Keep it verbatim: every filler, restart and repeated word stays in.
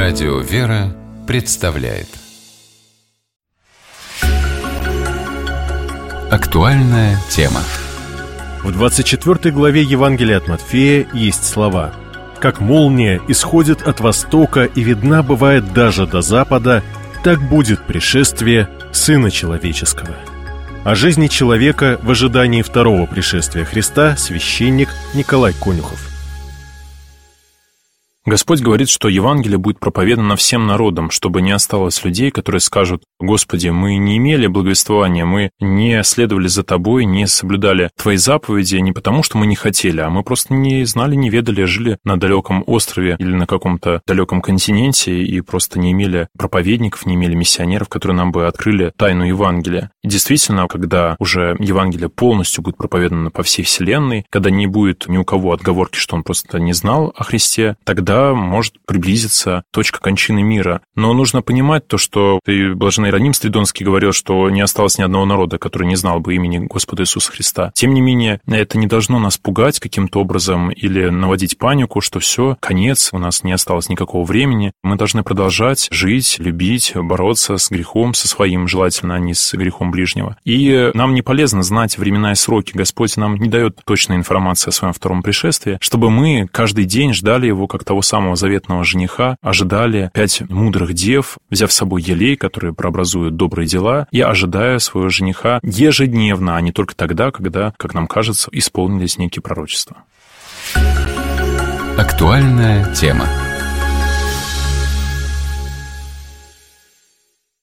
Радио «Вера» представляет актуальная тема. В двадцать четвёртой главе Евангелия от Матфея есть слова: «Как молния исходит от востока и видна бывает даже до запада, так будет пришествие Сына Человеческого». О жизни человека в ожидании второго пришествия Христа священник Николай Конюхов. Господь говорит, что Евангелие будет проповедано всем народам, чтобы не осталось людей, которые скажут: «Господи, мы не имели благовествования, мы не следовали за Тобой, не соблюдали Твои заповеди не потому, что мы не хотели, а мы просто не знали, не ведали, жили на далеком острове или на каком-то далеком континенте и просто не имели проповедников, не имели миссионеров, которые нам бы открыли тайну Евангелия». И действительно, когда уже Евангелие полностью будет проповедано по всей вселенной, когда не будет ни у кого отговорки, что он просто не знал о Христе, тогда может приблизиться точка кончины мира. Но нужно понимать то, что и блаженный Иероним Стридонский говорил, что не осталось ни одного народа, который не знал бы имени Господа Иисуса Христа. Тем не менее, это не должно нас пугать каким-то образом или наводить панику, что все, конец, у нас не осталось никакого времени. Мы должны продолжать жить, любить, бороться с грехом, со своим, желательно, а не с грехом ближнего. И нам не полезно знать времена и сроки. Господь нам не дает точной информации о своем втором пришествии, чтобы мы каждый день ждали его как того самого заветного жениха, ожидали пять мудрых дев, взяв с собой елей, которые прообразуют добрые дела, и ожидая своего жениха ежедневно, а не только тогда, когда, как нам кажется, исполнились некие пророчества. Актуальная тема.